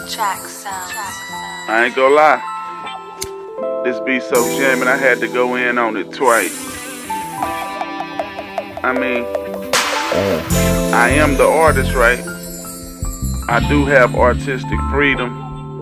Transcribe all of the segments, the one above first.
I ain't gonna lie. This beat so jamming, I had to go in on it twice. I mean, I am the artist, right? I do have artistic freedom.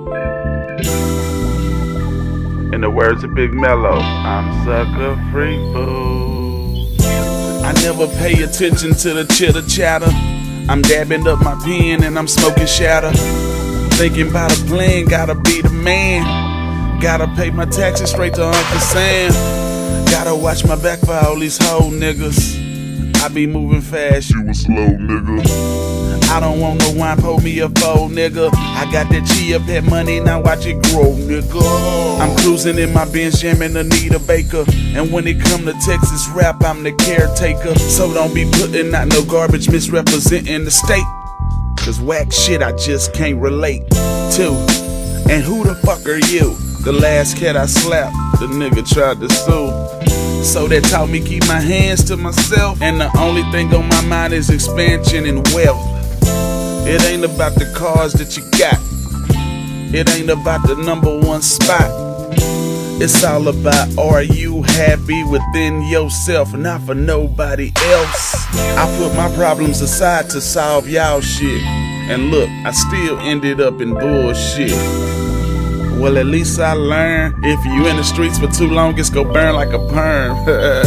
In the words of Big Mello, I'm sucker free, boo. I never pay attention to the chitter chatter. I'm dabbing up my pen and I'm smoking shatter. Thinking about a plan, gotta be the man. Gotta pay my taxes straight to Uncle Sam. Gotta watch my back for all these hoe niggas. I be moving fast, you a slow nigga. I don't want no wine, pour me a foe, nigga. I got that chi up, that money, now watch it grow, nigga. I'm cruising in my Benz, jamming Anita Baker. And when it come to Texas rap, I'm the caretaker. So don't be putting out no garbage, misrepresenting the state. Cause whack shit I just can't relate to. And who the fuck are you? The last cat I slapped, the nigga tried to sue. So that taught me keep my hands to myself. And the only thing on my mind is expansion and wealth. It ain't about the cars that you got. It ain't about the #1 spot. It's all about, are you happy within yourself, not for nobody else? I put my problems aside to solve y'all shit. And look, I still ended up in bullshit. Well, at least I learned, if you in the streets for too long, it's gon' burn like a perm.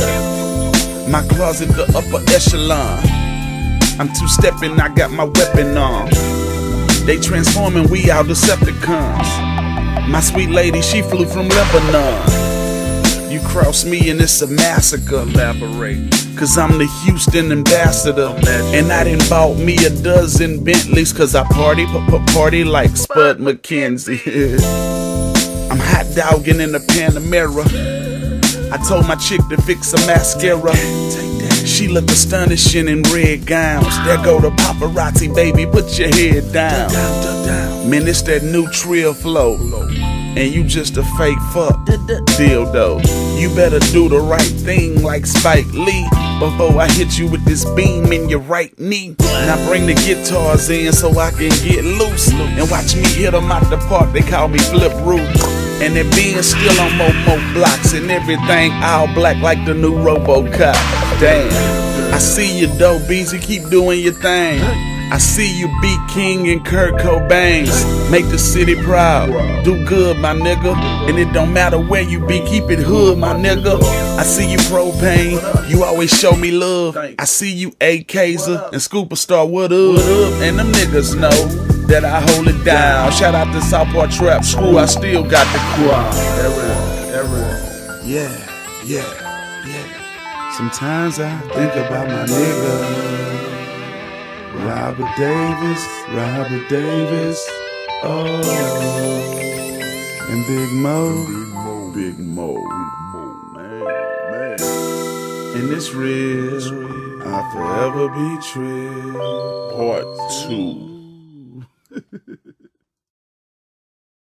My closet, the upper echelon. I'm two-stepping, I got my weapon on. They transforming, we all Decepticons. My sweet lady, she flew from Lebanon. You cross me and it's a massacre. Elaborate. Cause I'm the Houston ambassador. And I done bought me a dozen Bentleys. Cause I party like Spud McKenzie. I'm hot dogging in the Panamera. I told my chick to fix her mascara. She look astonishing in red gowns. There go the paparazzi, baby, put your head down. Man, it's that new Trill flow. And you just a fake fuck dildo. You better do the right thing like Spike Lee before I hit you with this beam in your right knee. Now bring the guitars in so I can get loose and watch me hit them out the park. They call me Flip Root. And it being still on Momo blocks and everything all black like the new RoboCop. Damn, I see you though, Beezy, keep doing your thing. I see you beat King and Kurt Cobains. Make the city proud, do good, my nigga. And it don't matter where you be, keep it hood, my nigga. I see you Propane, you always show me love. I see you A-Kaiser and Scooperstar, what up? And them niggas know that I hold it down. Shout out to Southport Trap Screw, I still got the crowd. Yeah. Sometimes I think about my nigga Robert Davis, oh, and Big Mo, man. And it's real, I'll forever be trill. Part 2.